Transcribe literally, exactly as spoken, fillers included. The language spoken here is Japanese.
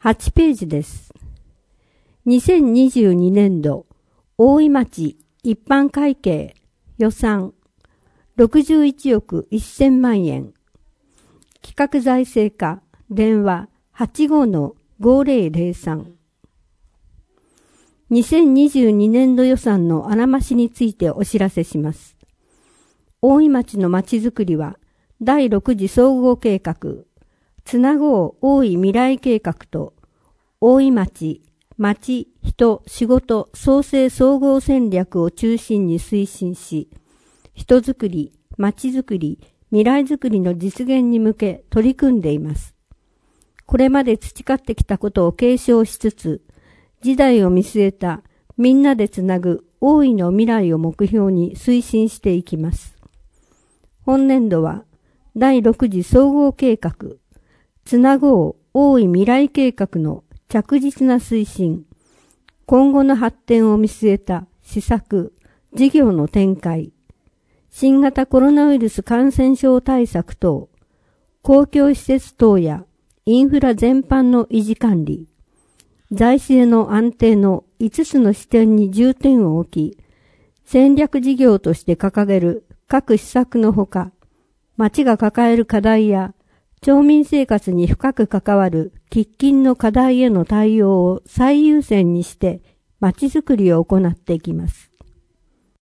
はちページです。にせんにじゅうにねんど大井町一般会計予算ろくじゅういちおくせんまんえん。企画財政課電話 はちごのごぜろぜろさん。にせんにじゅうにねんど予算の穴増しについてお知らせします。大井町の町づくりはだいろく次総合計画、つなごう大井未来計画と大井町、町、人、仕事、創生総合戦略を中心に推進し、人づくり、町づくり、未来づくりの実現に向け取り組んでいます。これまで培ってきたことを継承しつつ、時代を見据えたみんなでつなぐ大井の未来を目標に推進していきます。本年度はだいろく次総合計画、つなごう大井未来計画の着実な推進、今後の発展を見据えた施策、事業の展開、新型コロナウイルス感染症対策等、公共施設等やインフラ全般の維持管理、財政の安定のいつつの視点に重点を置き、戦略事業として掲げる各施策のほか、町が抱える課題や町民生活に深く関わる喫緊の課題への対応を最優先にして町づくりを行っていきます。